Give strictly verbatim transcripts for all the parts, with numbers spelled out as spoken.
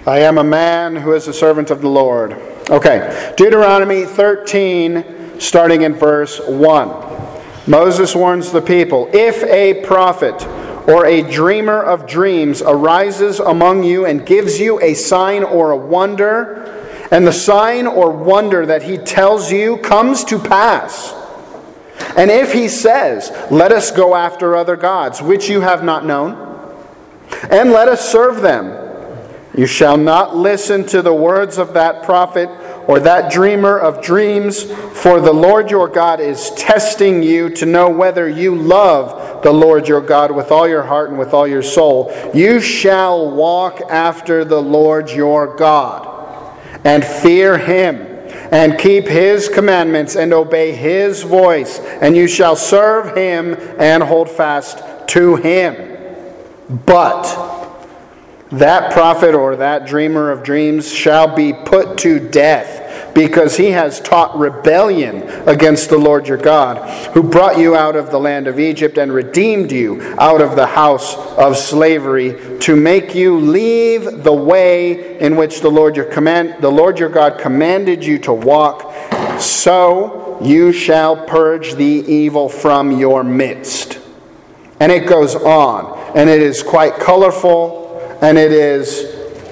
I am a man who is a servant of the Lord. Okay, Deuteronomy thirteen, starting in verse one. Moses warns the people, if a prophet or a dreamer of dreams arises among you and gives you a sign or a wonder, and the sign or wonder that he tells you comes to pass, and if he says, let us go after other gods, which you have not known, and let us serve them, you shall not listen to the words of that prophet or that dreamer of dreams, for the Lord your God is testing you to know whether you love the Lord your God with all your heart and with all your soul. You shall walk after the Lord your God and fear him and keep his commandments and obey his voice, and you shall serve him and hold fast to him. But that prophet or that dreamer of dreams shall be put to death, because he has taught rebellion against the Lord your God, who brought you out of the land of Egypt and redeemed you out of the house of slavery, to make you leave the way in which the Lord your command, the Lord your God commanded you to walk. So you shall purge the evil from your midst. And it goes on, and it is quite colorful. And it is,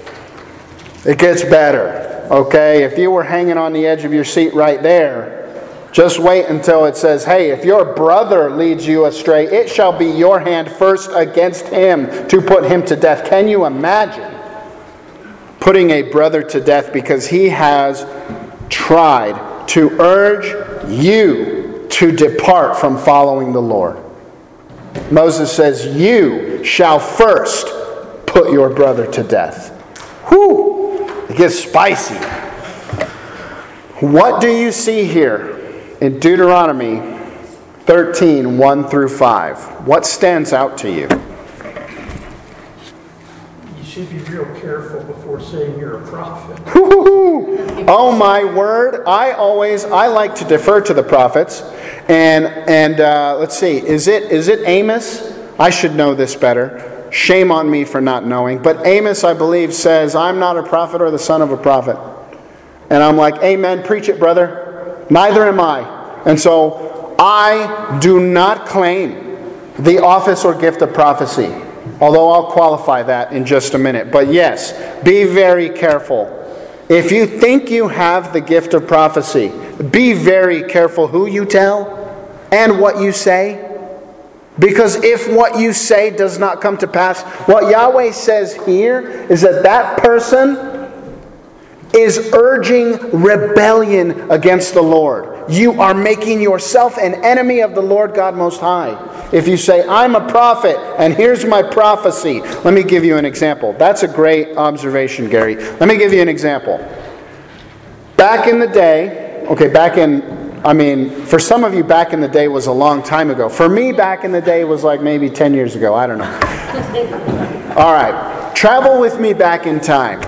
it gets better, okay? If you were hanging on the edge of your seat right there, just wait until it says, hey, if your brother leads you astray, it shall be your hand first against him to put him to death. Can you imagine putting a brother to death because he has tried to urge you to depart from following the Lord? Moses says, you shall first put your brother to death. Whew! It gets spicy. What do you see here in Deuteronomy thirteen, one through five? What stands out to you? You should be real careful before saying you're a prophet. Oh my word! I always I like to defer to the prophets, and and uh, let's see, is it is it Amos? I should know this better. Shame on me for not knowing. But Amos, I believe, says, I'm not a prophet or the son of a prophet. And I'm like, amen, preach it, brother. Neither am I. And so I do not claim the office or gift of prophecy. Although I'll qualify that in just a minute. But yes, be very careful. If you think you have the gift of prophecy, be very careful who you tell and what you say. Because if what you say does not come to pass, what Yahweh says here is that that person is urging rebellion against the Lord. You are making yourself an enemy of the Lord God Most High. If you say, I'm a prophet and here's my prophecy. Let me give you an example. That's a great observation, Gary. Let me give you an example. Back in the day, okay, back in I mean, for some of you, back in the day was a long time ago. For me, back in the day was like maybe ten years ago. I don't know. All right. Travel with me back in time.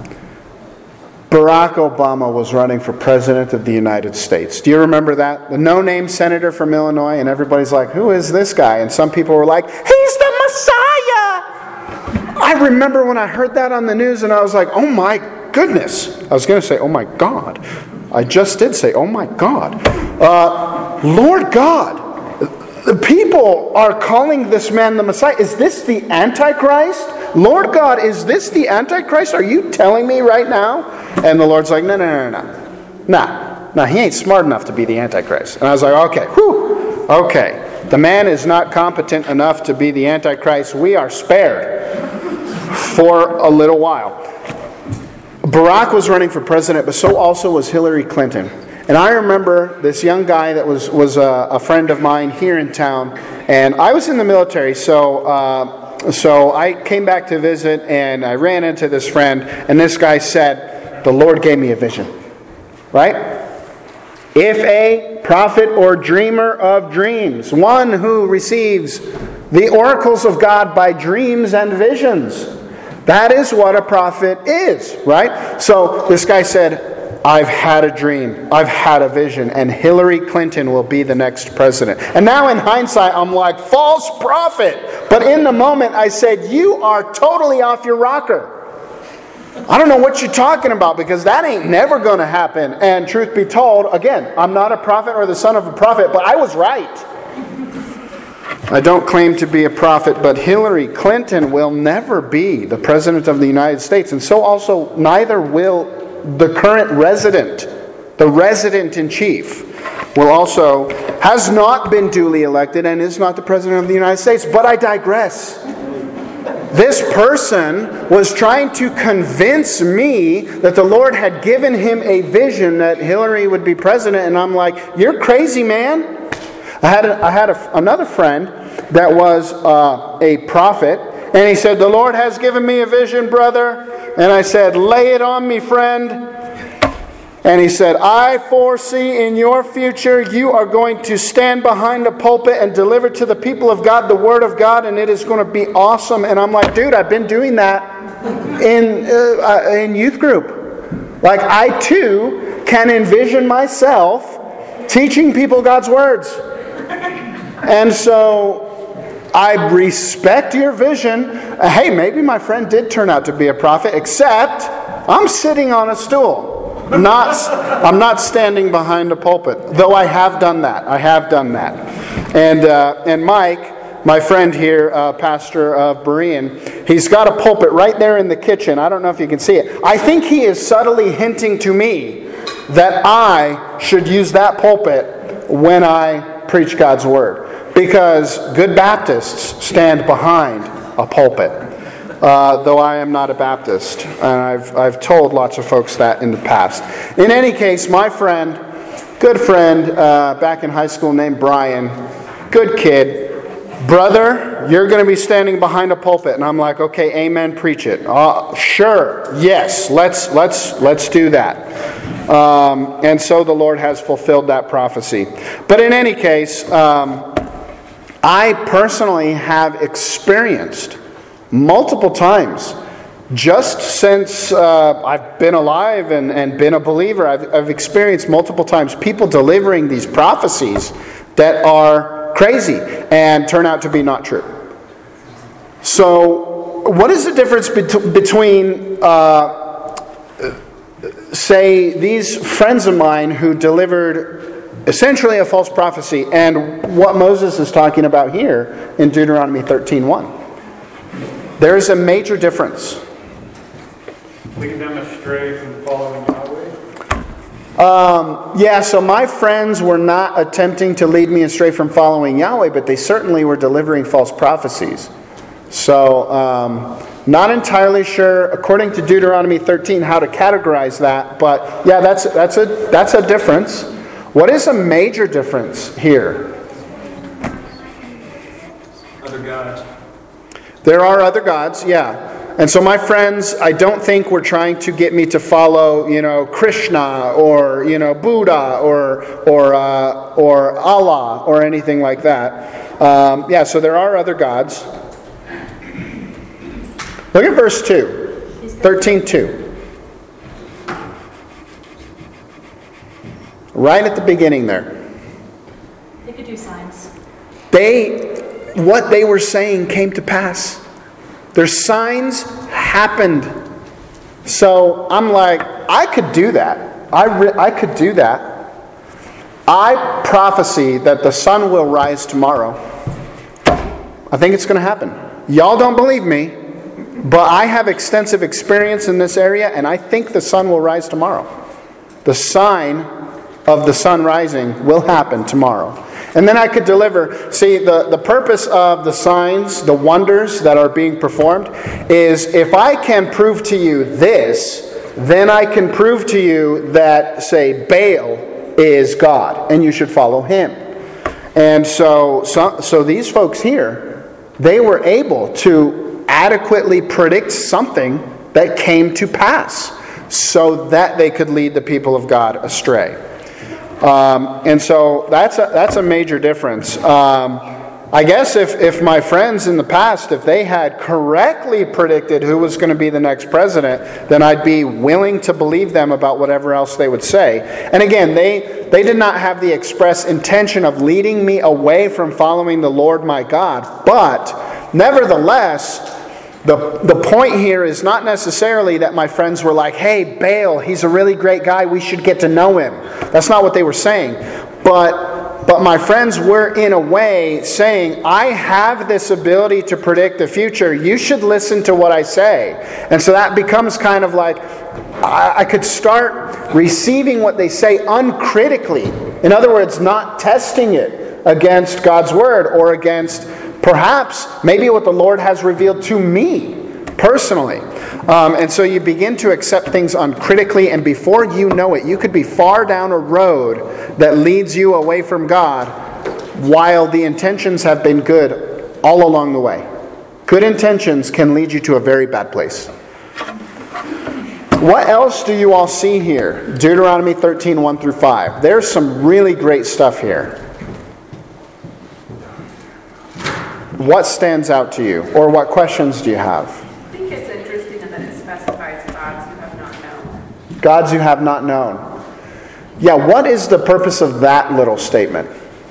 Barack Obama was running for president of the United States. Do you remember that? The no-name senator from Illinois, and everybody's like, who is this guy? And some people were like, he's the Messiah! I remember when I heard that on the news, and I was like, oh my goodness. I was going to say, oh my God. I just did say, oh my God. Uh, Lord God, the people are calling this man the Messiah. Is this the Antichrist? Lord God, is this the Antichrist? Are you telling me right now? And the Lord's like, no, no, no, no, no. Nah, nah, he ain't smart enough to be the Antichrist. And I was like, okay, whew, okay. The man is not competent enough to be the Antichrist. We are spared for a little while. Barack was running for president, but so also was Hillary Clinton. And I remember this young guy that was, was a, a friend of mine here in town. And I was in the military, so uh, so I came back to visit, and I ran into this friend. And this guy said, the Lord gave me a vision. Right? If a prophet or dreamer of dreams, one who receives the oracles of God by dreams and visions, that is what a prophet is, right? So this guy said, I've had a dream, I've had a vision, and Hillary Clinton will be the next president. And now in hindsight, I'm like, false prophet. But in the moment, I said, you are totally off your rocker. I don't know what you're talking about, because that ain't never going to happen. And truth be told, again, I'm not a prophet or the son of a prophet, but I was right. I don't claim to be a prophet, but Hillary Clinton will never be the President of the United States. And so also neither will the current resident, the resident-in-chief, will also, has not been duly elected and is not the President of the United States. But I digress. This person was trying to convince me that the Lord had given him a vision that Hillary would be president. And I'm like, you're crazy, man. I had a, I had a, another friend that was uh, a prophet, and he said, the Lord has given me a vision, brother. And I said, lay it on me, friend. And he said, I foresee in your future you are going to stand behind a pulpit and deliver to the people of God the Word of God, and it is going to be awesome. And I'm like, dude, I've been doing that in, uh, in youth group. Like, I too can envision myself teaching people God's words. And so I respect your vision. Uh, hey, maybe my friend did turn out to be a prophet, except I'm sitting on a stool. Not, I'm not standing behind a pulpit, though I have done that. I have done that. And uh, and Mike, my friend here, uh, pastor of Berean, he's got a pulpit right there in the kitchen. I don't know if you can see it. I think he is subtly hinting to me that I should use that pulpit when I preach God's Word. Because good Baptists stand behind a pulpit. Uh, though I am not a Baptist. And I've, I've told lots of folks that in the past. In any case, my friend, good friend, uh, back in high school named Brian, good kid, brother, you're going to be standing behind a pulpit. And I'm like, okay, amen, preach it. Uh, sure, yes, let's, let's, let's do that. Um, and so the Lord has fulfilled that prophecy. But in any case, um, I personally have experienced multiple times, just since uh, I've been alive and, and been a believer, I've, I've experienced multiple times people delivering these prophecies that are crazy and turn out to be not true. So, what is the difference bet- between, uh, say, these friends of mine who delivered essentially a false prophecy and what Moses is talking about here in Deuteronomy thirteen one? There is a major difference. Lead them astray from following Yahweh? Um, yeah, so my friends were not attempting to lead me astray from following Yahweh, but they certainly were delivering false prophecies. So, um, not entirely sure, according to Deuteronomy thirteen, how to categorize that. But yeah, that's that's a that's a difference. What is a major difference here? Other gods. There are other gods, yeah. And so my friends, I don't think were trying to get me to follow, you know, Krishna or, you know, Buddha or or uh, or Allah or anything like that. Um, yeah, so there are other gods. Look at verse two, thirteen two. Right at the beginning there. They could do signs. They... What they were saying came to pass. Their signs happened. So I'm like, I could do that. I, re- I could do that. I prophesy that the sun will rise tomorrow. I think it's going to happen. Y'all don't believe me, but I have extensive experience in this area, and I think the sun will rise tomorrow. The sign of the sun rising will happen tomorrow. And then I could deliver. See, the, the purpose of the signs, the wonders that are being performed, is if I can prove to you this, then I can prove to you that, say, Baal is God, and you should follow him. And so, so, so these folks here, they were able to adequately predict something that came to pass so that they could lead the people of God astray. Um, and so that's a, that's a major difference. Um, I guess if, if my friends in the past, if they had correctly predicted who was going to be the next president, then I'd be willing to believe them about whatever else they would say. And again, they, they did not have the express intention of leading me away from following the Lord my God. But nevertheless, The, the point here is not necessarily that my friends were like, hey, Baal, he's a really great guy, we should get to know him. That's not what they were saying. But, but my friends were in a way saying, I have this ability to predict the future, you should listen to what I say. And so that becomes kind of like, I, I could start receiving what they say uncritically. In other words, not testing it against God's Word or against perhaps maybe what the Lord has revealed to me personally. Um, and so you begin to accept things uncritically, and before you know it, you could be far down a road that leads you away from God while the intentions have been good all along the way. Good intentions can lead you to a very bad place. What else do you all see here? Deuteronomy thirteen, one through five. There's some really great stuff here. What stands out to you? Or what questions do you have? I think it's interesting in that it specifies gods you have not known. Gods you have not known. Yeah, what is the purpose of that little statement?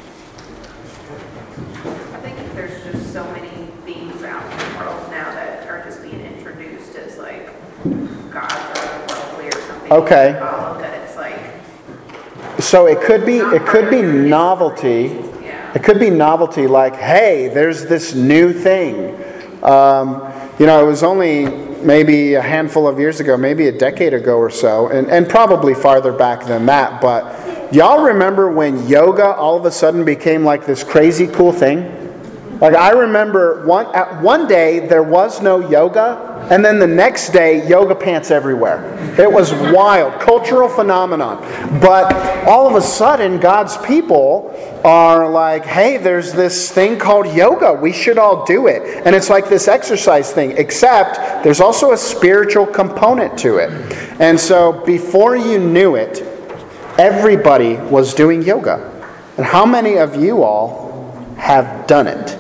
I think there's just so many beings out in the world now that are just being introduced as like gods or worldly or something. Okay. You follow that it's like. So it could be it could be novelty. It could be novelty, like, hey, there's this new thing. Um, you know, it was only maybe a handful of years ago, maybe a decade ago or so, and, and probably farther back than that. But y'all remember when yoga all of a sudden became like this crazy cool thing? Like, I remember one at one day there was no yoga, and then the next day, yoga pants everywhere. It was wild, cultural phenomenon. But all of a sudden, God's people are like, hey, there's this thing called yoga. We should all do it. And it's like this exercise thing, except there's also a spiritual component to it. And so before you knew it, everybody was doing yoga. And how many of you all have done it?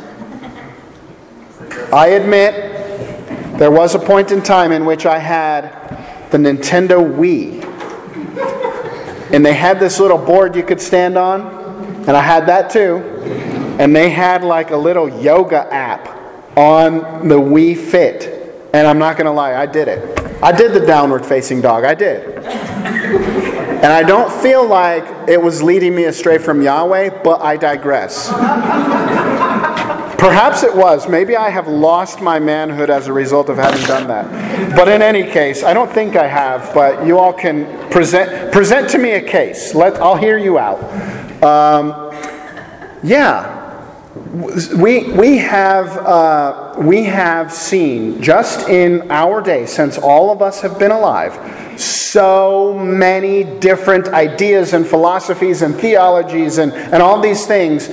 I admit, there was a point in time in which I had the Nintendo Wii. And they had this little board you could stand on. And I had that too. And they had like a little yoga app on the Wii Fit. And I'm not going to lie, I did it. I did the downward facing dog. I did. And I don't feel like it was leading me astray from Yahweh, but I digress. Perhaps it was. Maybe I have lost my manhood as a result of having done that. But in any case, I don't think I have, but you all can present present to me a case. Let I'll hear you out. Um, yeah, we we have uh, we have seen just in our day, since all of us have been alive, so many different ideas and philosophies and theologies and, and all these things.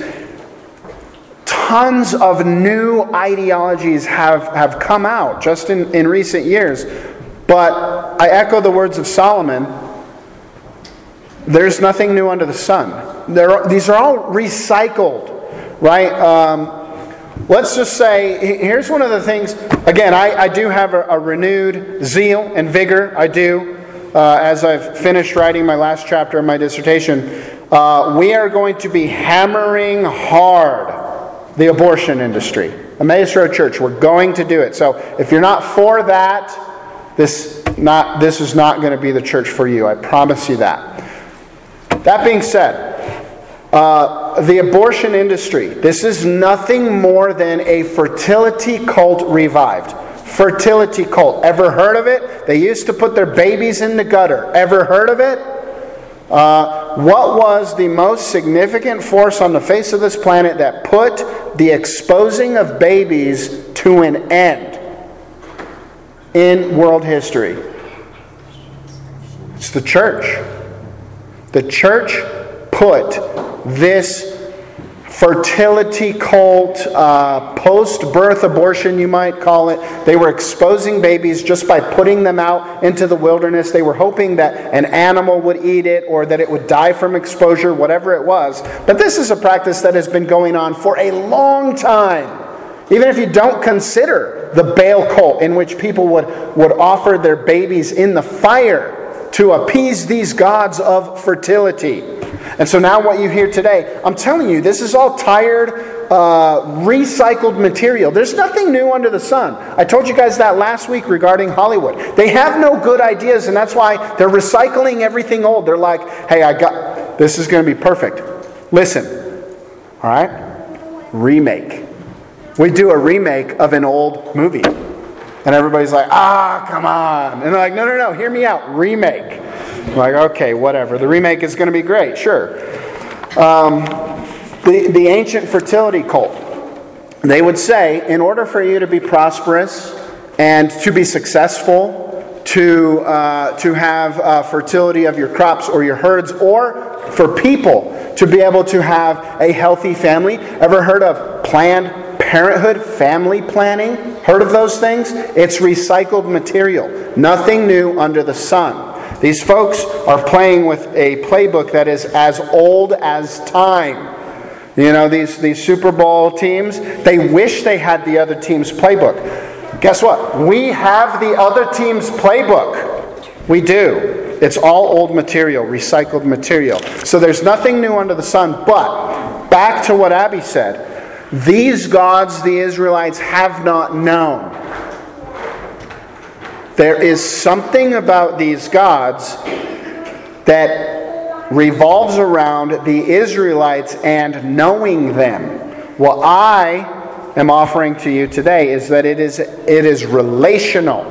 Tons of new ideologies have, have come out just in, in recent years. But I echo the words of Solomon. There's nothing new under the sun. There, these are all recycled, right? Um, let's just say, here's one of the things. Again, I, I do have a, a renewed zeal and vigor. I do. Uh, as I've finished writing my last chapter of my dissertation, uh, we are going to be hammering hard the abortion industry. Emmaus Road Church, we're going to do it. So if you're not for that, this not this is not going to be the church for you. I promise you that. That being said, uh, the abortion industry, this is nothing more than a fertility cult revived. Fertility cult. Ever heard of it? They used to put their babies in the gutter. Ever heard of it? Uh, what was the most significant force on the face of this planet that put the exposing of babies to an end in world history? It's the church. The church put this fertility cult, uh, post-birth abortion, you might call it. They were exposing babies just by putting them out into the wilderness. They were hoping that an animal would eat it or that it would die from exposure, whatever it was. But this is a practice that has been going on for a long time. Even if you don't consider the Baal cult, in which people would, would offer their babies in the fire to appease these gods of fertility. And so now what you hear today, I'm telling you, this is all tired, uh, recycled material. There's nothing new under the sun. I told you guys that last week regarding Hollywood. They have no good ideas, and that's why they're recycling everything old. They're like, hey, I got, this is going to be perfect. Listen, all right? Remake. We do a remake of an old movie. And everybody's like, ah, come on. And they're like, no, no, no, hear me out. Remake. I'm like, okay, whatever. The remake is going to be great, sure. Um, the, the ancient fertility cult, they would say, in order for you to be prosperous and to be successful, to, uh, to have uh, fertility of your crops or your herds, or for people to be able to have a healthy family. Ever heard of Planned Parenthood, family planning? Heard of those things? It's recycled material. Nothing new under the sun. These folks are playing with a playbook that is as old as time. You know, these, these Super Bowl teams, they wish they had the other team's playbook. Guess what? We have the other team's playbook. We do. It's all old material, recycled material. So there's nothing new under the sun. But back to what Abby said. These gods the Israelites have not known. There is something about these gods that revolves around the Israelites and knowing them. What I am offering to you today is that it is it is relational.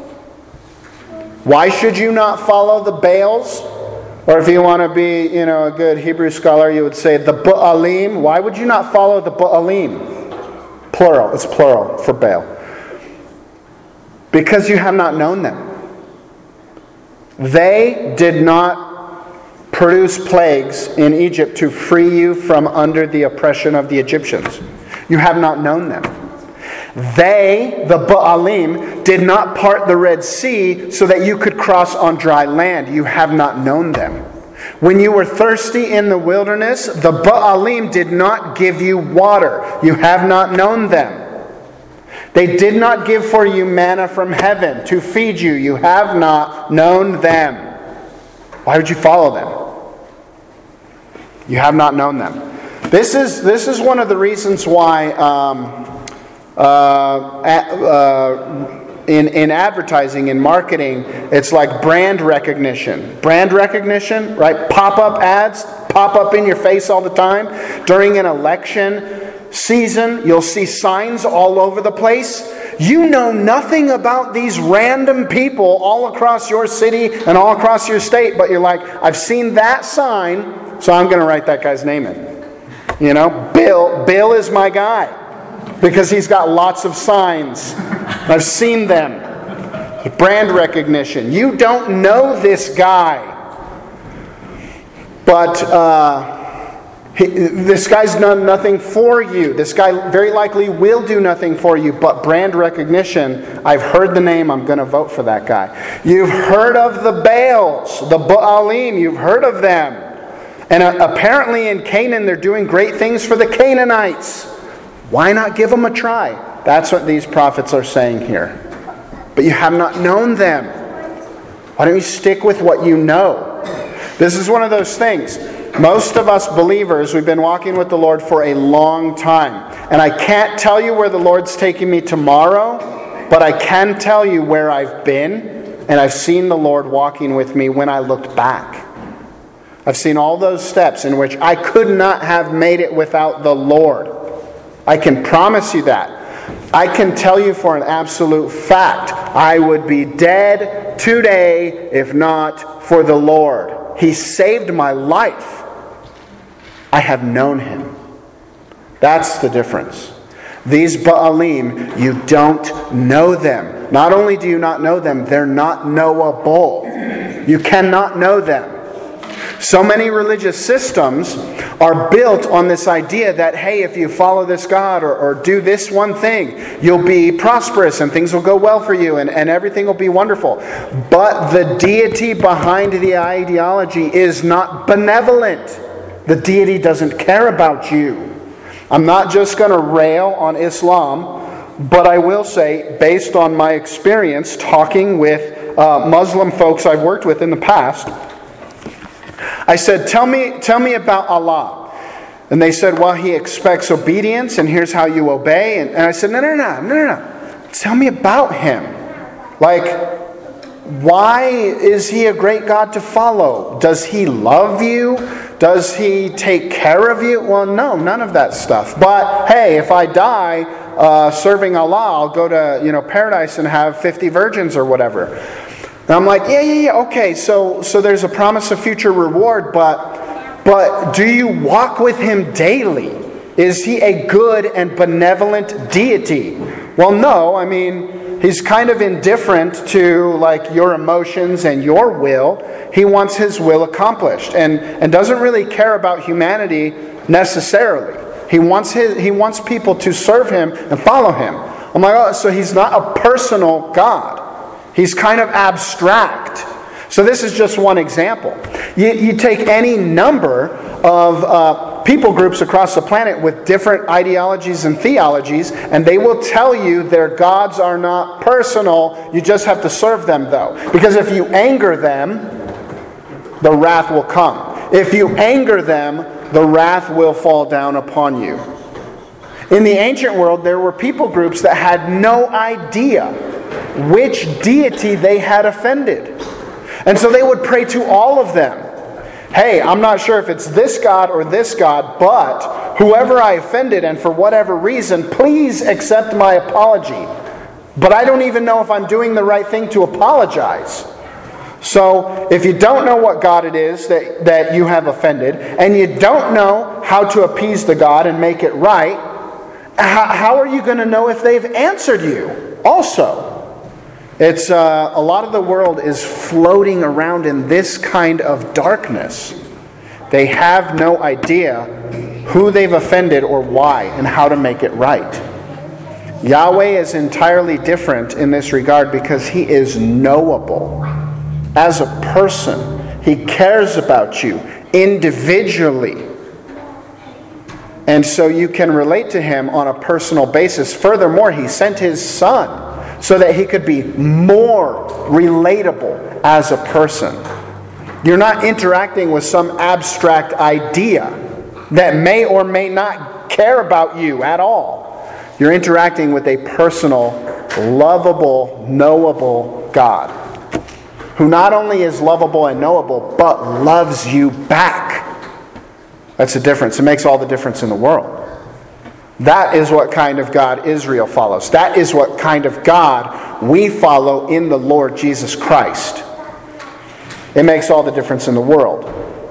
Why should you not follow the Baals? Or if you want to be, you know, a good Hebrew scholar, you would say the Baalim. Why would you not follow the Baalim? Plural. It's plural for Baal. Because you have not known them. They did not produce plagues in Egypt to free you from under the oppression of the Egyptians. You have not known them. They, the Baalim, did not part the Red Sea so that you could cross on dry land. You have not known them. When you were thirsty in the wilderness, the Baalim did not give you water. You have not known them. They did not give for you manna from heaven to feed you. You have not known them. Why would you follow them? You have not known them. This is, this is one of the reasons why... Um, Uh, uh, in, in advertising, in marketing, it's like brand recognition. Brand recognition, right? Pop-up ads pop up in your face all the time. During an election season, you'll see signs all over the place. You know nothing about these random people all across your city and all across your state, but you're like, I've seen that sign, so I'm going to write that guy's name in. You know, Bill, Bill is my guy. Because he's got lots of signs. I've seen them. Brand recognition. You don't know this guy. But uh, he, this guy's done nothing for you. This guy very likely will do nothing for you. But brand recognition, I've heard the name, I'm going to vote for that guy. You've heard of the Baals, the Baalim. You've heard of them. And uh, apparently in Canaan they're doing great things for the Canaanites. Why not give them a try? That's what these prophets are saying here. But you have not known them. Why don't you stick with what you know? This is one of those things. Most of us believers, we've been walking with the Lord for a long time. And I can't tell you where the Lord's taking me tomorrow, but I can tell you where I've been. And I've seen the Lord walking with me when I looked back. I've seen all those steps in which I could not have made it without the Lord. I can promise you that. I can tell you for an absolute fact, I would be dead today if not for the Lord. He saved my life. I have known Him. That's the difference. These Baalim, you don't know them. Not only do you not know them, they're not knowable. You cannot know them. So many religious systems are built on this idea that, hey, if you follow this God or, or do this one thing, you'll be prosperous and things will go well for you and, and everything will be wonderful. But the deity behind the ideology is not benevolent. The deity doesn't care about you. I'm not just going to rail on Islam, but I will say, based on my experience talking with uh, Muslim folks I've worked with in the past, I said, tell me, tell me about Allah. And they said, well, He expects obedience, and here's how you obey. And, and I said, no, no, no, no, no, no. Tell me about Him. Like, why is He a great God to follow? Does He love you? Does He take care of you? Well, no, none of that stuff. But, hey, if I die uh, serving Allah, I'll go to, you know, paradise and have fifty virgins or whatever. And I'm like, yeah, yeah, yeah, okay, so so there's a promise of future reward, but but do you walk with Him daily? Is He a good and benevolent deity? Well, no, I mean, He's kind of indifferent to like your emotions and your will. He wants His will accomplished and, and doesn't really care about humanity necessarily. He wants his he wants people to serve Him and follow Him. I'm like, oh, so He's not a personal God. He's kind of abstract. So this is just one example. You, you take any number of uh, people groups across the planet with different ideologies and theologies, and they will tell you their gods are not personal. You just have to serve them, though. Because if you anger them, the wrath will come. If you anger them, the wrath will fall down upon you. In the ancient world, there were people groups that had no idea which deity they had offended. And so they would pray to all of them. Hey, I'm not sure if it's this God or this God, but whoever I offended and for whatever reason, please accept my apology. But I don't even know if I'm doing the right thing to apologize. So if you don't know what God it is that, that you have offended, and you don't know how to appease the God and make it right, how, how are you going to know if they've answered you also? It's uh, a lot of the world is floating around in this kind of darkness. They have no idea who they've offended or why and how to make it right. Yahweh is entirely different in this regard because He is knowable. As a person, He cares about you individually. And so you can relate to Him on a personal basis. Furthermore, He sent His Son so that He could be more relatable as a person. You're not interacting with some abstract idea that may or may not care about you at all. You're interacting with a personal, lovable, knowable God who not only is lovable and knowable, but loves you back. That's the difference. It makes all the difference in the world. That is what kind of God Israel follows. That is what kind of God we follow in the Lord Jesus Christ. It makes all the difference in the world.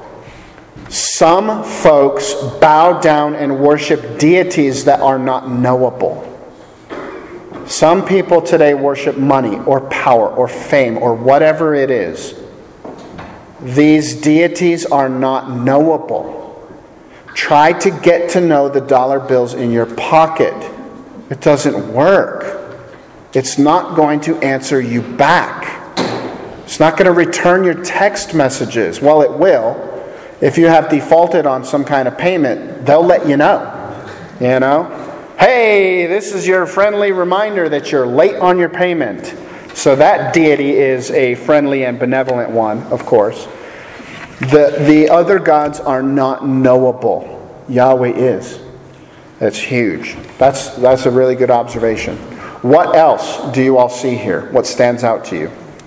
Some folks bow down and worship deities that are not knowable. Some people today worship money or power or fame or whatever it is. These deities are not knowable. Try to get to know the dollar bills in your pocket. It doesn't work. It's not going to answer you back. It's not going to return your text messages. Well, it will. If you have defaulted on some kind of payment, they'll let you know. You know? Hey, this is your friendly reminder that you're late on your payment. So that deity is a friendly and benevolent one, of course. The, the other gods are not knowable. Yahweh is. That's huge. That's, that's a really good observation. What else do you all see here? What stands out to you?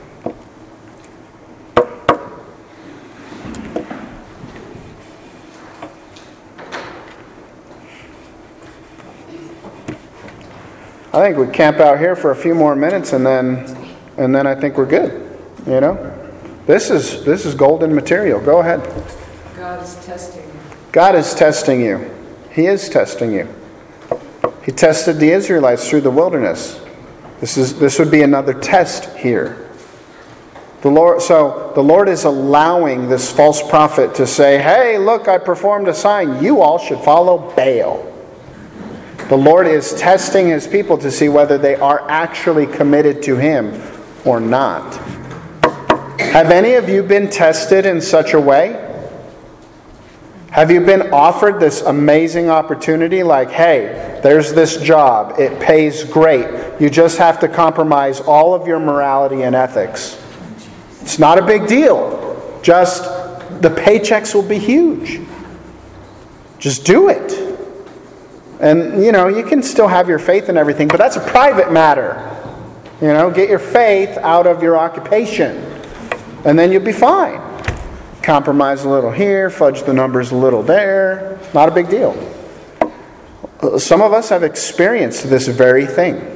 I think we camp out here for a few more minutes and then and then I think we're good. You know? This is this is golden material. Go ahead. God is testing you. God is testing you. He is testing you. He tested the Israelites through the wilderness. This is this would be another test here. The Lord so the Lord is allowing this false prophet to say, "Hey, look, I performed a sign. You all should follow Baal." The Lord is testing His people to see whether they are actually committed to Him or not. Have any of you been tested in such a way? Have you been offered this amazing opportunity like, hey, there's this job, it pays great, you just have to compromise all of your morality and ethics. It's not a big deal. Just the paychecks will be huge. Just do it. And, you know, you can still have your faith and everything, but that's a private matter. You know, get your faith out of your occupation, and then you'll be fine. Compromise a little here, fudge the numbers a little there. Not a big deal. Some of us have experienced this very thing.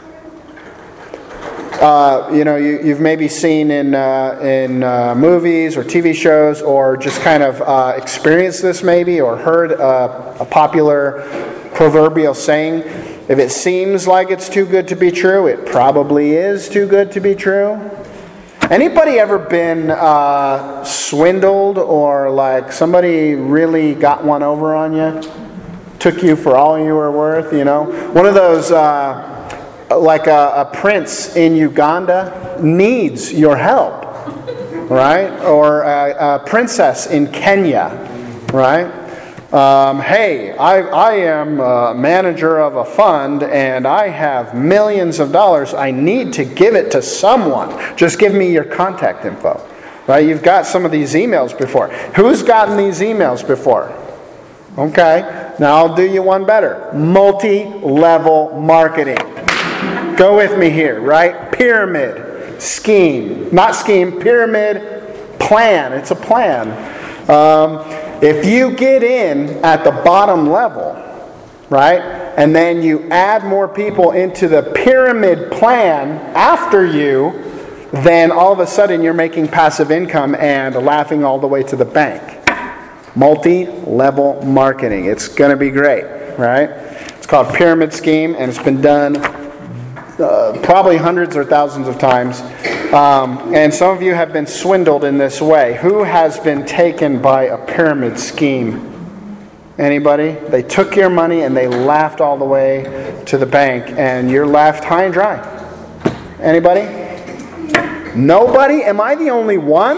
Uh, you know, you, you've maybe seen in uh, in uh, movies or T V shows, or just kind of uh, experienced this maybe, or heard uh, a popular proverbial saying, if it seems like it's too good to be true, it probably is too good to be true. Anybody ever been uh, swindled, or like somebody really got one over on you? Took you for all you were worth, you know? One of those, uh, like a, a prince in Uganda needs your help, right? Or a, a princess in Kenya, right? Um, hey, I, I am a manager of a fund and I have millions of dollars. I need to give it to someone. Just give me your contact info. Right? You've got some of these emails before. Who's gotten these emails before? Okay, now I'll do you one better. Multi-level marketing. Go with me here, right? Pyramid scheme. Not scheme, pyramid plan. It's a plan. Um, If you get in at the bottom level, right, and then you add more people into the pyramid plan after you, then all of a sudden you're making passive income and laughing all the way to the bank. Multi-level marketing. It's going to be great, right? It's called pyramid scheme, and it's been done uh, probably hundreds or thousands of times. Um, and some of you have been swindled in this way. Who has been taken by a pyramid scheme? Anybody? They took your money and they laughed all the way to the bank, and you're left high and dry. Anybody? Nobody? Am I the only one?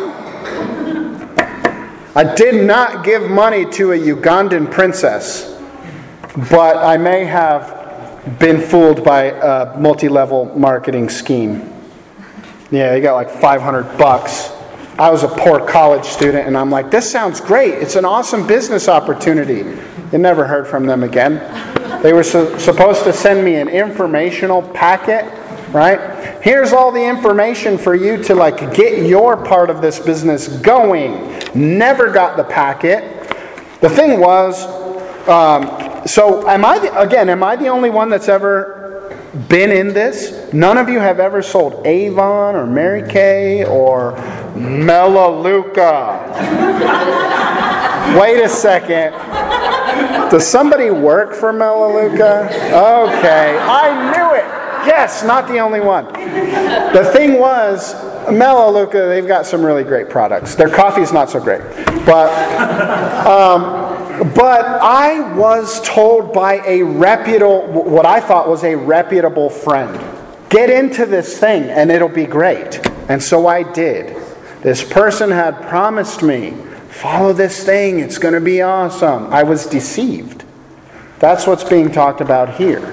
I did not give money to a Ugandan princess, but I may have been fooled by a multi-level marketing scheme. Yeah, you got like five hundred bucks. I was a poor college student, and I'm like, this sounds great. It's an awesome business opportunity. You never heard from them again. They were su- supposed to send me an informational packet, right? Here's all the information for you to like get your part of this business going. Never got the packet. The thing was, um, so am I, the, again, am I the only one that's ever been in this? None of you have ever sold Avon or Mary Kay or Melaleuca. Wait a second. Does somebody work for Melaleuca? Okay, I knew it. Yes, not the only one. The thing was, Melaleuca, they've got some really great products. Their coffee's not so great. But um, But I was told by a reputable, what I thought was a reputable friend, get into this thing and it'll be great. And so I did. This person had promised me, follow this thing, it's going to be awesome. I was deceived. That's what's being talked about here.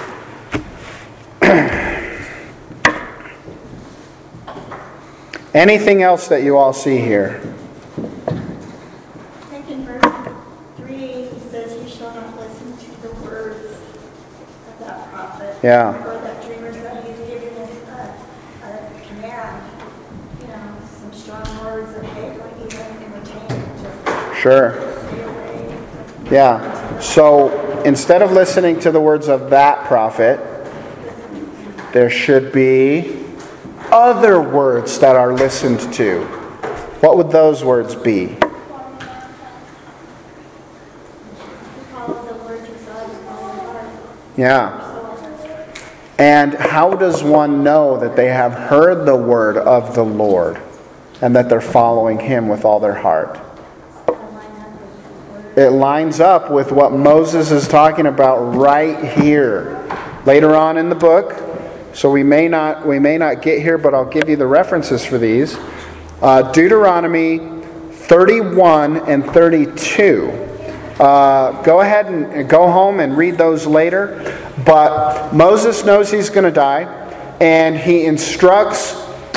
Anything else that you all see here? Yeah. Or that dreamer said he's giving us a, a command, you know, some strong words that they don't even entertain. Just sure. stay away. Yeah. So instead of listening to the words of that prophet, there should be other words that are listened to. What would those words be? Follow the words of God with all your heart. Yeah. And how does one know that they have heard the word of the Lord and that they're following Him with all their heart? It lines up with what Moses is talking about right here. Later on in the book, so we may not we may not get here, but I'll give you the references for these. Uh, Deuteronomy thirty-one and thirty-two. Uh, go ahead and go home and read those later. But Moses knows he's going to die, and he instructs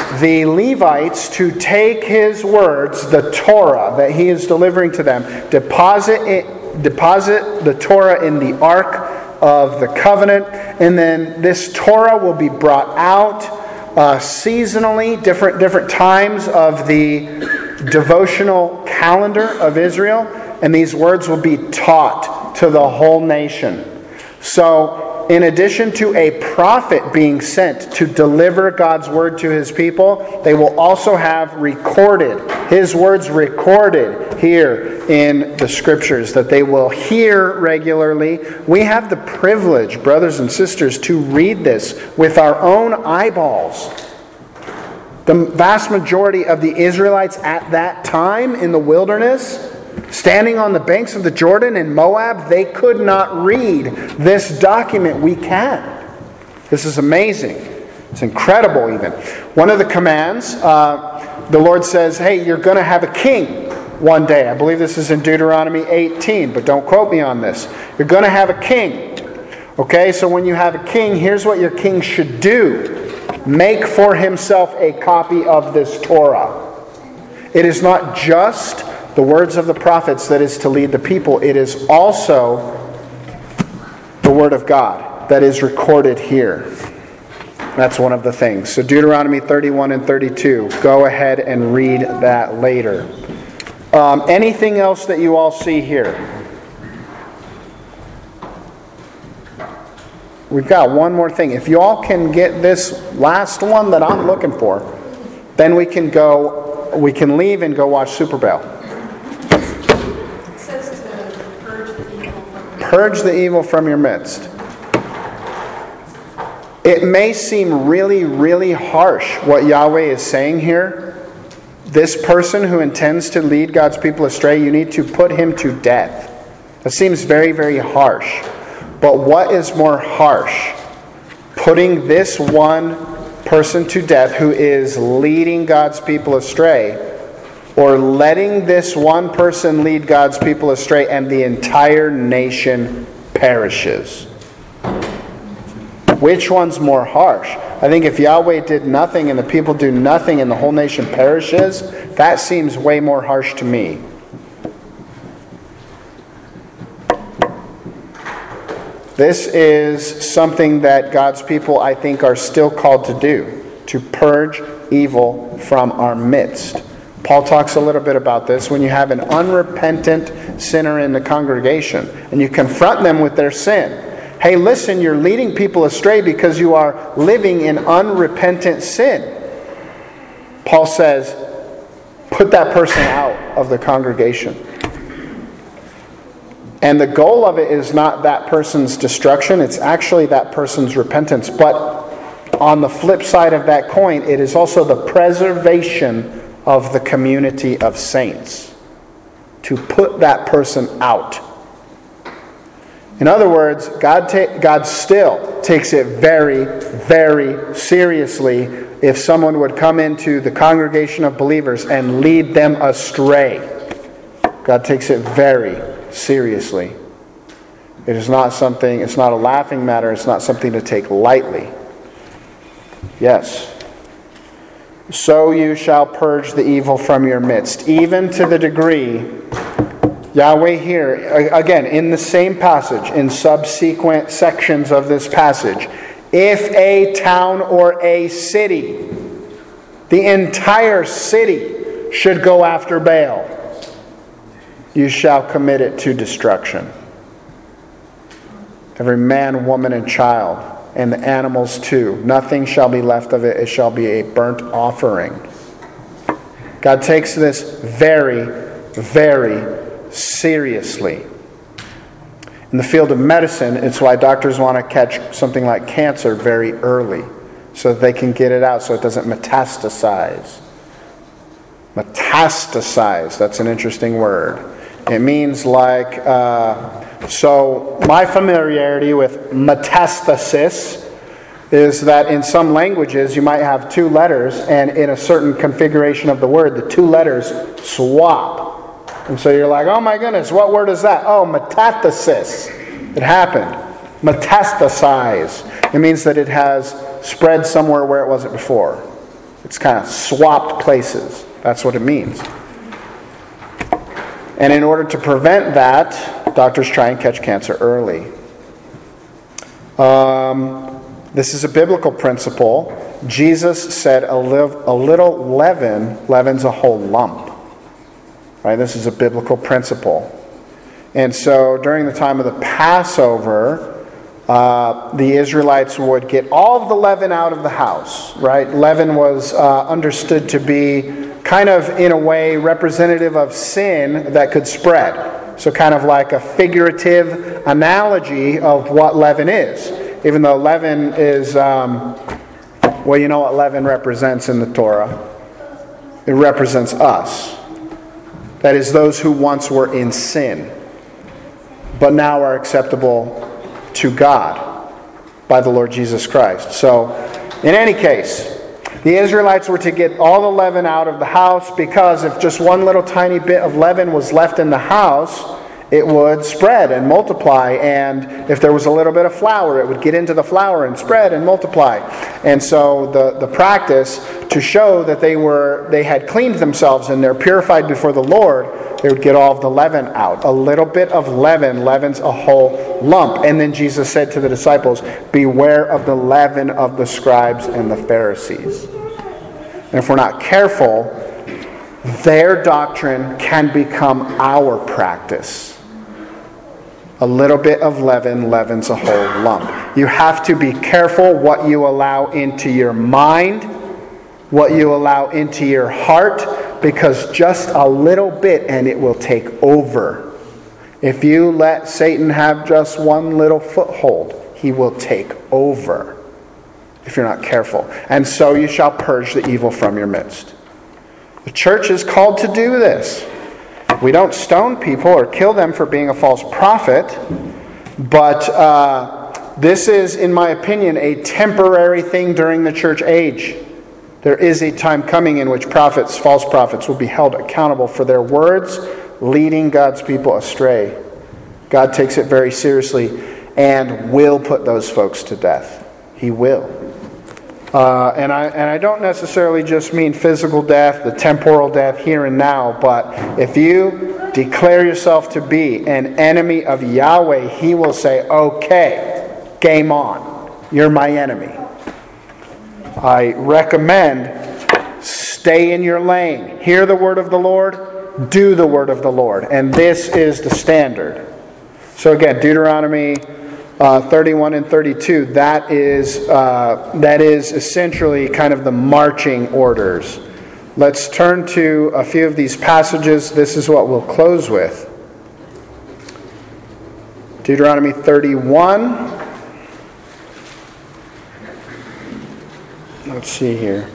the Levites to take his words, the Torah that he is delivering to them, deposit it, deposit the Torah in the Ark of the Covenant, and then this Torah will be brought out uh, seasonally, different different times of the devotional calendar of Israel, and these words will be taught to the whole nation. So, in addition to a prophet being sent to deliver God's word to his people, they will also have recorded, his words recorded here in the scriptures that they will hear regularly. We have the privilege, brothers and sisters, to read this with our own eyeballs. The vast majority of the Israelites at that time in the wilderness, standing on the banks of the Jordan in Moab, they could not read this document. We can. This is amazing. It's incredible even. One of the commands, uh, the Lord says, hey, you're going to have a king one day. I believe this is in Deuteronomy eighteen, but don't quote me on this. You're going to have a king. Okay, so when you have a king, here's what your king should do. Make for himself a copy of this Torah. It is not just the words of the prophets that is to lead the people. It is also the Word of God that is recorded here. That's one of the things. So Deuteronomy thirty-one and thirty-two. Go ahead and read that later. Um, anything else that you all see here? We've got one more thing. If you all can get this last one that I'm looking for, then we can go, we can leave and go watch Super Bowl. It says to purge the evil from your Purge the evil from your midst. It may seem really, really harsh what Yahweh is saying here. This person who intends to lead God's people astray, you need to put him to death. That seems very, very harsh. But what is more harsh? Putting this one person to death who is leading God's people astray, or letting this one person lead God's people astray and the entire nation perishes? Which one's more harsh? I think if Yahweh did nothing and the people do nothing and the whole nation perishes, that seems way more harsh to me. This is something that God's people, I think, are still called to do, to purge evil from our midst. Paul talks a little bit about this. When you have an unrepentant sinner in the congregation and you confront them with their sin, hey, listen, you're leading people astray because you are living in unrepentant sin. Paul says, put that person out of the congregation. And the goal of it is not that person's destruction, it's actually that person's repentance. But on the flip side of that coin, it is also the preservation of the community of saints. To put that person out. In other words, God, ta- God still takes it very, very seriously if someone would come into the congregation of believers and lead them astray. God takes it very seriously. It is not something, it's not a laughing matter, it's not something to take lightly. Yes. So you shall purge the evil from your midst, even to the degree, Yahweh here, again, in the same passage, in subsequent sections of this passage, if a town or a city, the entire city should go after Baal, you shall commit it to destruction. Every man, woman, and child, and the animals too. Nothing shall be left of it. It shall be a burnt offering. God takes this very, very seriously. In the field of medicine, it's why doctors want to catch something like cancer very early, so that they can get it out so it doesn't metastasize. Metastasize, that's an interesting word. It means like, uh, so my familiarity with metastasis is that in some languages you might have two letters, and in a certain configuration of the word, the two letters swap. And so you're like, oh my goodness, what word is that? Oh, metastasis. It happened. Metastasize. It means that it has spread somewhere where it wasn't before. It's kind of swapped places. That's what it means. And in order to prevent that, doctors try and catch cancer early. Um, this is a biblical principle. Jesus said a, li- a little leaven leavens a whole lump. Right? This is a biblical principle. And so during the time of the Passover, uh, the Israelites would get all of the leaven out of the house. Right? Leaven was uh, understood to be kind of, in a way, representative of sin that could spread. So kind of like a figurative analogy of what leaven is. Even though leaven is, um, well, you know what leaven represents in the Torah? It represents us. That is, those who once were in sin, but now are acceptable to God by the Lord Jesus Christ. So, in any case, the Israelites were to get all the leaven out of the house, because if just one little tiny bit of leaven was left in the house, it would spread and multiply. And if there was a little bit of flour, it would get into the flour and spread and multiply. And so the, the practice to show that they were they had cleaned themselves and they're purified before the Lord, they would get all of the leaven out. A little bit of leaven leavens a whole lump. And then Jesus said to the disciples, beware of the leaven of the scribes and the Pharisees. And if we're not careful, their doctrine can become our practice. A little bit of leaven leavens a whole lump. You have to be careful what you allow into your mind, what you allow into your heart, because just a little bit and it will take over. If you let Satan have just one little foothold, he will take over if you're not careful. And so you shall purge the evil from your midst. The church is called to do this. We don't stone people or kill them for being a false prophet, but uh, this is, in my opinion, a temporary thing during the church age. There is a time coming in which prophets, false prophets, will be held accountable for their words, leading God's people astray. God takes it very seriously and will put those folks to death. He will. Uh, and I and I don't necessarily just mean physical death, the temporal death here and now, but if you declare yourself to be an enemy of Yahweh, He will say, okay, game on. You're my enemy. I recommend stay in your lane. Hear the word of the Lord, do the word of the Lord. And this is the standard. So again, Deuteronomy Uh, thirty-one and thirty-two, that is uh, that is essentially kind of the marching orders. Let's turn to a few of these passages. This is what we'll close with. Deuteronomy thirty-one. Let's see here.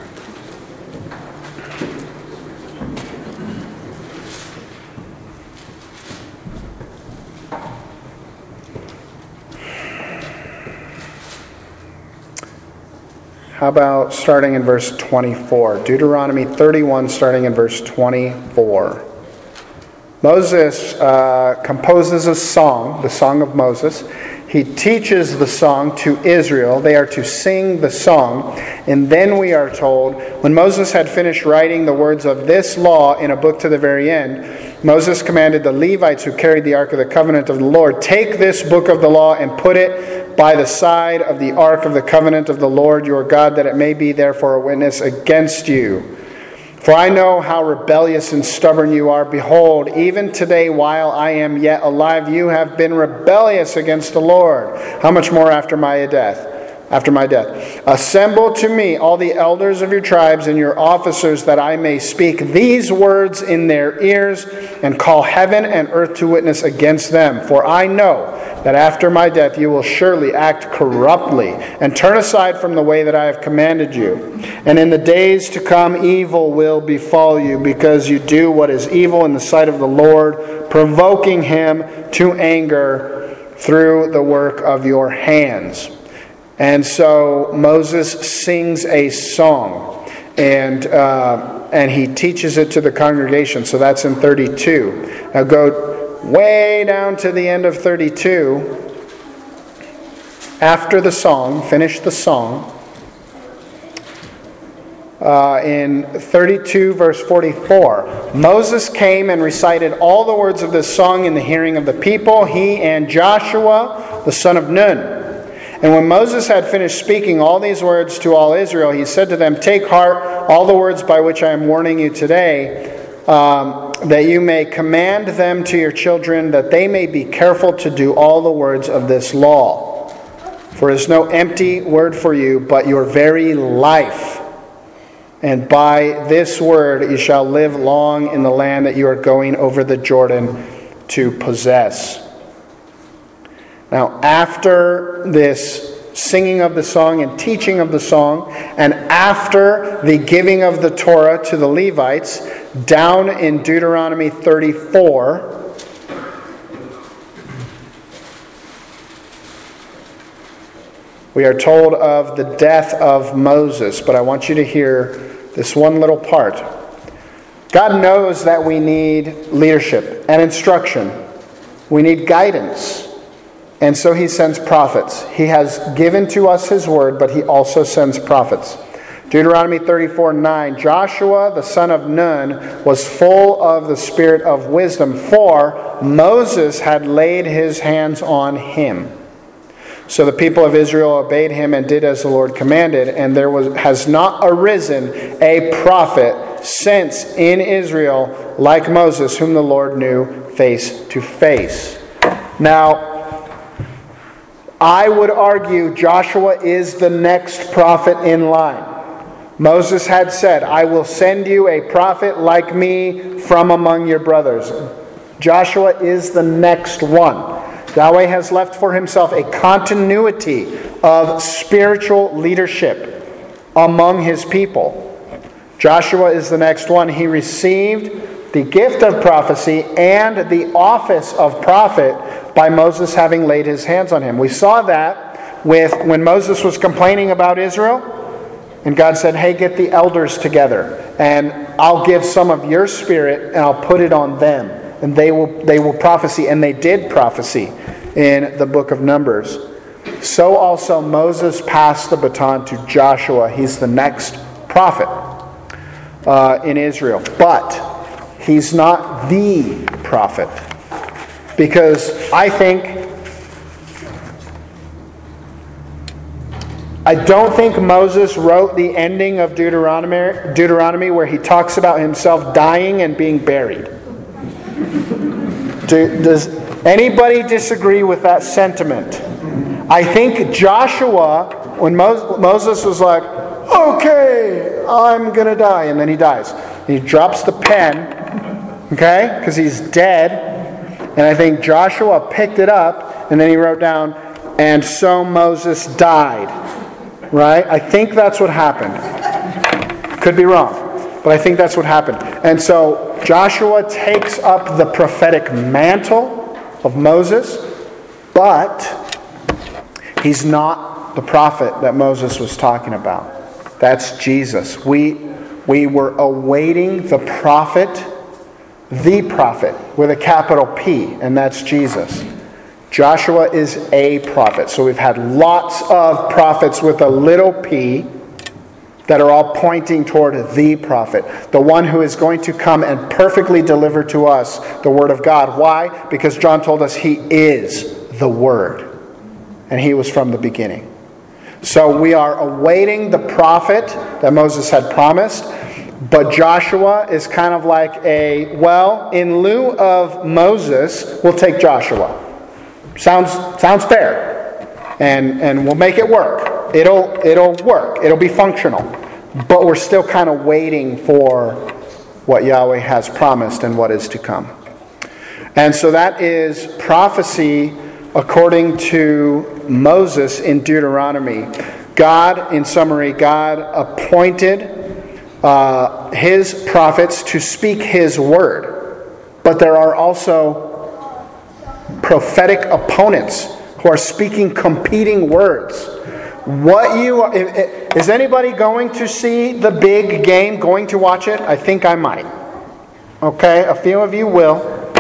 How about starting in verse twenty-four? Deuteronomy thirty-one, starting in verse twenty-four. Moses uh, composes a song, the Song of Moses. He teaches the song to Israel. They are to sing the song. And then we are told, when Moses had finished writing the words of this law in a book to the very end, Moses commanded the Levites who carried the Ark of the Covenant of the Lord, take this book of the law and put it by the side of the Ark of the Covenant of the Lord your God, that it may be there for a witness against you. For I know how rebellious and stubborn you are. Behold, even today while I am yet alive, you have been rebellious against the Lord. How much more after my death? After my death. Assemble to me all the elders of your tribes and your officers, that I may speak these words in their ears and call heaven and earth to witness against them. For I know that after my death you will surely act corruptly and turn aside from the way that I have commanded you. And in the days to come evil will befall you, because you do what is evil in the sight of the Lord, provoking Him to anger through the work of your hands. And so Moses sings a song, and uh, and he teaches it to the congregation. So that's in thirty-two. Now go way down to the end of thirty-two. After the song, finish the song. uh, in thirty-two, verse forty-four. Moses came and recited all the words of this song in the hearing of the people, he and Joshua, the son of Nun. And when Moses had finished speaking all these words to all Israel, he said to them, "Take heart, all the words by which I am warning you today, um, that you may command them to your children, that they may be careful to do all the words of this law. For there is no empty word for you, but your very life. And by this word you shall live long in the land that you are going over the Jordan to possess." Now, after this singing of the song and teaching of the song, and after the giving of the Torah to the Levites, down in Deuteronomy thirty-four, we are told of the death of Moses. But I want you to hear this one little part. God knows that we need leadership and instruction. We need guidance. And so he sends prophets. He has given to us his word, but he also sends prophets. Deuteronomy thirty-four nine, Joshua the son of Nun was full of the spirit of wisdom, for Moses had laid his hands on him. So the people of Israel obeyed him and did as the Lord commanded, and there was has not arisen a prophet since in Israel like Moses, whom the Lord knew face to face. Now, I would argue Joshua is the next prophet in line. Moses had said, "I will send you a prophet like me from among your brothers." Joshua is the next one. Yahweh has left for himself a continuity of spiritual leadership among his people. Joshua is the next one. He received the gift of prophecy and the office of prophet by Moses having laid his hands on him. We saw that with when Moses was complaining about Israel, and God said, "Hey, get the elders together, and I'll give some of your spirit, and I'll put it on them, and they will they will prophesy." And they did prophecy in the book of Numbers. So also Moses passed the baton to Joshua. He's the next prophet uh, in Israel, but he's not the prophet. Because I think, I don't think Moses wrote the ending of Deuteronomy, Deuteronomy where he talks about himself dying and being buried. Do, does anybody disagree with that sentiment? I think Joshua, when Mo- Moses was like, "Okay, I'm going to die," and then he dies. He drops the pen, okay, because he's dead. And I think Joshua picked it up, and then he wrote down, "And so Moses died." Right? I think that's what happened. Could be wrong, but I think that's what happened. And so Joshua takes up the prophetic mantle of Moses, but he's not the prophet that Moses was talking about. That's Jesus. We, we were awaiting the prophet, the prophet with a capital P, and that's Jesus. Joshua is a prophet. So we've had lots of prophets with a little p that are all pointing toward the prophet, the one who is going to come and perfectly deliver to us the word of God. Why? Because John told us he is the word, and he was from the beginning. So we are awaiting the prophet that Moses had promised. But Joshua is kind of like a, well, in lieu of Moses, we'll take Joshua. Sounds sounds fair. And and we'll make it work. It'll it'll work. It'll be functional. But we're still kind of waiting for what Yahweh has promised and what is to come. And so that is prophecy according to Moses in Deuteronomy. God, in summary, God appointed Uh, his prophets to speak his word. But there are also prophetic opponents who are speaking competing words. What you are, is anybody going to see the big game, going to watch it? I think I might. Okay, a few of you will.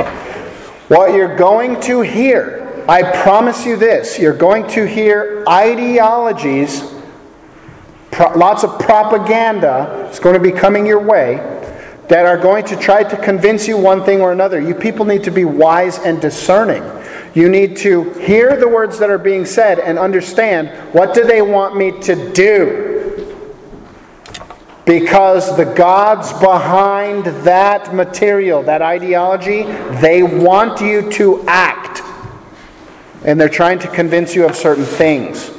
What you're going to hear, I promise you this, you're going to hear ideologies Pro- lots of propaganda is going to be coming your way that are going to try to convince you one thing or another. You people need to be wise and discerning. You need to hear the words that are being said and understand, what do they want me to do? Because the gods behind that material, that ideology, they want you to act. And they're trying to convince you of certain things.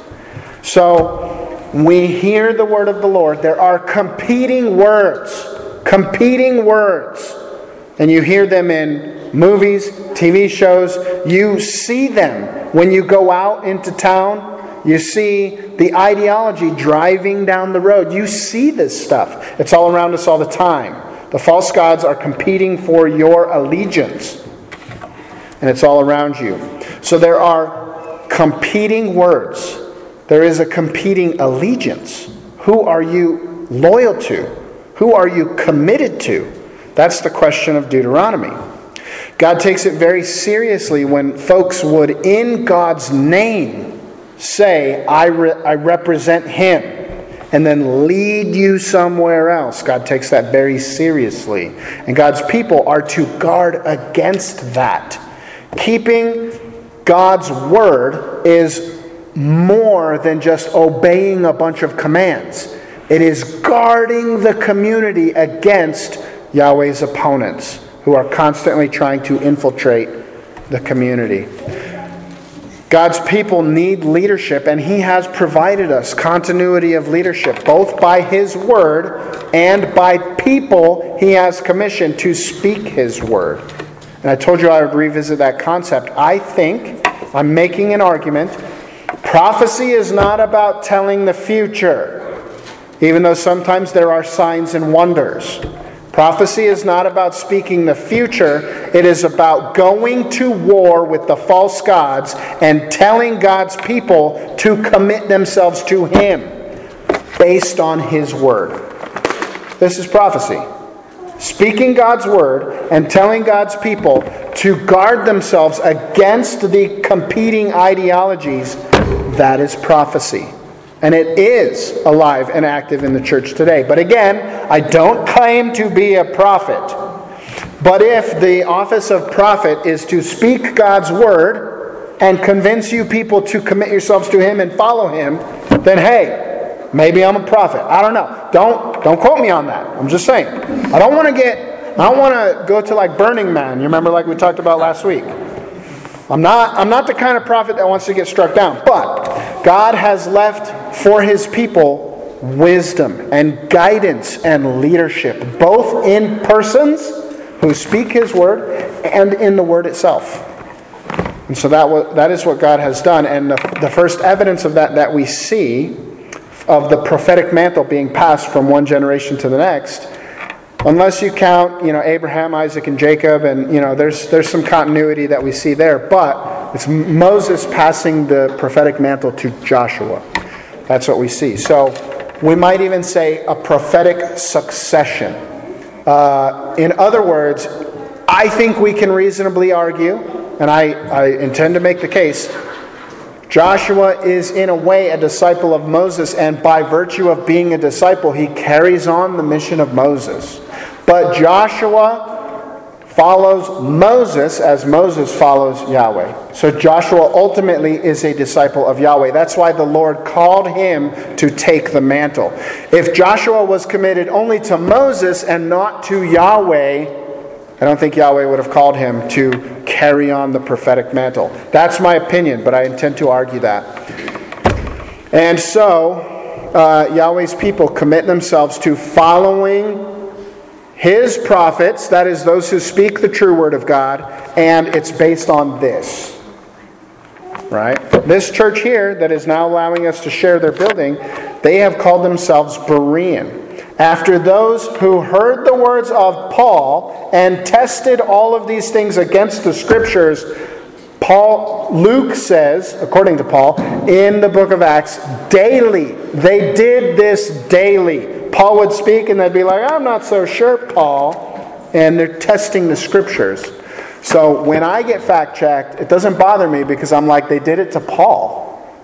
So, we hear the word of the Lord. There are competing words. Competing words. And you hear them in movies, T V shows. You see them when you go out into town. You see the ideology driving down the road. You see this stuff. It's all around us all the time. The false gods are competing for your allegiance. And it's all around you. So there are competing words. There is a competing allegiance. Who are you loyal to? Who are you committed to? That's the question of Deuteronomy. God takes it very seriously when folks would, in God's name, say, I, re- I represent Him, and then lead you somewhere else. God takes that very seriously. And God's people are to guard against that. Keeping God's word is more than just obeying a bunch of commands. It is guarding the community against Yahweh's opponents who are constantly trying to infiltrate the community. God's people need leadership, and He has provided us continuity of leadership, both by His word and by people He has commissioned to speak His word. And I told you I would revisit that concept. I think, I'm making an argument, prophecy is not about telling the future, even though sometimes there are signs and wonders. Prophecy is not about speaking the future. It is about going to war with the false gods and telling God's people to commit themselves to Him based on His word. This is prophecy. Speaking God's word and telling God's people to guard themselves against the competing ideologies, that is prophecy. And it is alive and active in the church today. But again, I don't claim to be a prophet. But if the office of prophet is to speak God's word and convince you people to commit yourselves to Him and follow Him, then hey, maybe I'm a prophet. I don't know. Don't don't quote me on that. I'm just saying. I don't want to get I don't want to go to like Burning Man. You remember like we talked about last week. I'm not I'm not the kind of prophet that wants to get struck down. But God has left for His people wisdom and guidance and leadership, both in persons who speak His word and in the word itself. And so that was, that is what God has done. And the, the first evidence of that that we see, of the prophetic mantle being passed from one generation to the next, unless you count, you know, Abraham, Isaac, and Jacob, and you know, there's there's some continuity that we see there. But it's Moses passing the prophetic mantle to Joshua. That's what we see. So we might even say a prophetic succession. Uh, in other words, I think we can reasonably argue, and I, I intend to make the case, Joshua is in a way a disciple of Moses, and by virtue of being a disciple, he carries on the mission of Moses. But Joshua follows Moses as Moses follows Yahweh. So Joshua ultimately is a disciple of Yahweh. That's why the Lord called him to take the mantle. If Joshua was committed only to Moses and not to Yahweh, I don't think Yahweh would have called him to carry on the prophetic mantle. That's my opinion, but I intend to argue that. And so, uh, Yahweh's people commit themselves to following His prophets, that is, those who speak the true word of God, and it's based on this. Right? This church here that is now allowing us to share their building, they have called themselves Berean. After those who heard the words of Paul and tested all of these things against the Scriptures, Paul, Luke says, according to Paul, in the book of Acts, daily. They did this daily. Paul would speak and they'd be like, I'm not so sure, Paul. And they're testing the Scriptures. So when I get fact-checked, it doesn't bother me because I'm like, they did it to Paul.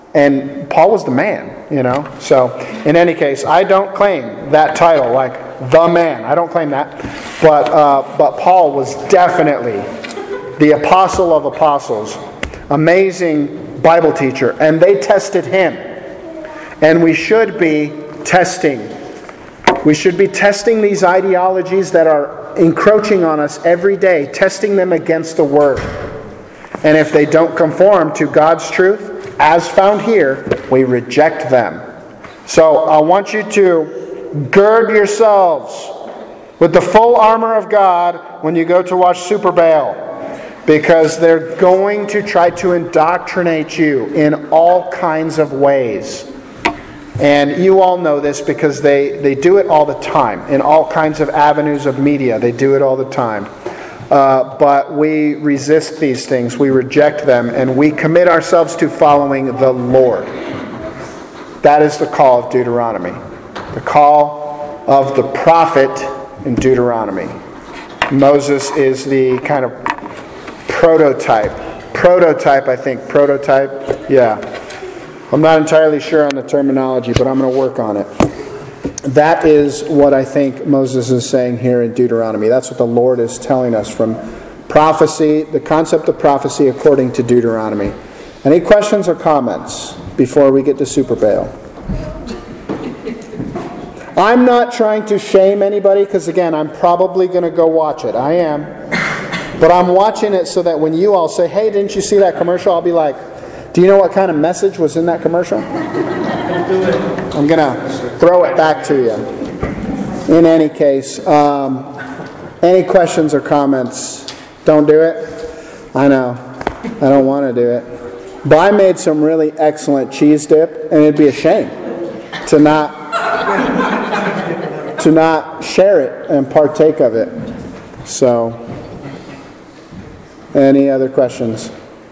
And Paul was the man, you know. So, in any case, I don't claim that title, like the man. I don't claim that. But uh, but Paul was definitely the apostle of apostles, amazing Bible teacher, and they tested him. And we should be testing. We should be testing these ideologies that are encroaching on us every day, testing them against the Word. And if they don't conform to God's truth, as found here, we reject them. So I want you to gird yourselves with the full armor of God when you go to watch Super Bowl, because they're going to try to indoctrinate you in all kinds of ways. And you all know this because they, they do it all the time. In all kinds of avenues of media, they do it all the time. Uh, but we resist these things, we reject them, and we commit ourselves to following the Lord. That is the call of Deuteronomy. The call of the prophet in Deuteronomy. Moses is the kind of prototype. Prototype, I think. Prototype, yeah. I'm not entirely sure on the terminology, but I'm going to work on it. That is what I think Moses is saying here in Deuteronomy. That's what the Lord is telling us from prophecy, the concept of prophecy according to Deuteronomy. Any questions or comments before we get to Super Bowl? I'm not trying to shame anybody because, again, I'm probably going to go watch it. I am. But I'm watching it so that when you all say, hey, didn't you see that commercial? I'll be like, do you know what kind of message was in that commercial? I'm going to throw it back to you. In any case, um, any questions or comments? Don't do it? I know. I don't want to do it. But I made some really excellent cheese dip, and it'd be a shame to not to not share it and partake of it. So, any other questions?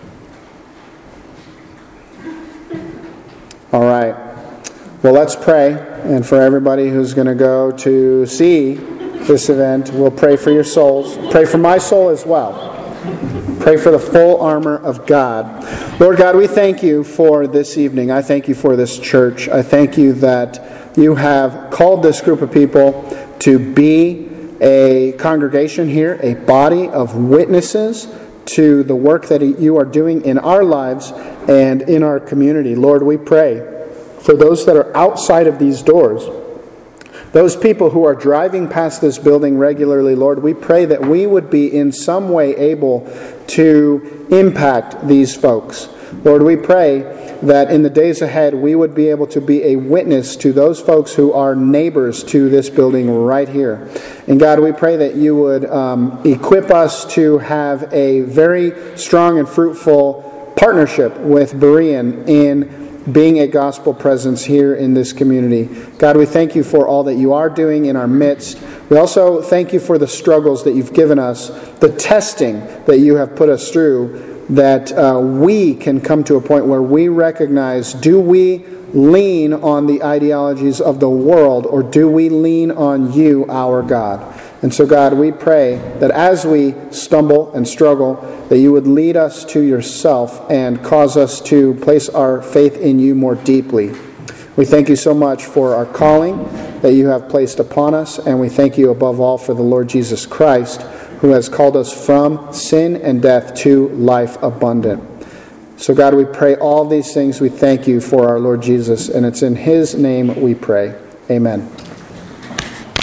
All right. Well, let's pray. And for everybody who's going to go to see this event, we'll pray for your souls. Pray for my soul as well. Pray for the full armor of God. Lord God, we thank you for this evening. I thank you for this church. I thank you that you have called this group of people to be a congregation here, a body of witnesses to the work that you are doing in our lives and in our community. Lord, we pray for those that are outside of these doors, those people who are driving past this building regularly, Lord, we pray that we would be in some way able to impact these folks. Lord, we pray that in the days ahead we would be able to be a witness to those folks who are neighbors to this building right here. And God, we pray that you would um, equip us to have a very strong and fruitful partnership with Berean in being a gospel presence here in this community. God, we thank you for all that you are doing in our midst. We also thank you for the struggles that you've given us, the testing that you have put us through, that uh, we can come to a point where we recognize, do we lean on the ideologies of the world, or do we lean on you, our God? And so, God, we pray that as we stumble and struggle, that you would lead us to yourself and cause us to place our faith in you more deeply. We thank you so much for our calling that you have placed upon us, and we thank you above all for the Lord Jesus Christ, who has called us from sin and death to life abundant. So, God, we pray all these things. We thank you for our Lord Jesus, and it's in his name we pray. Amen.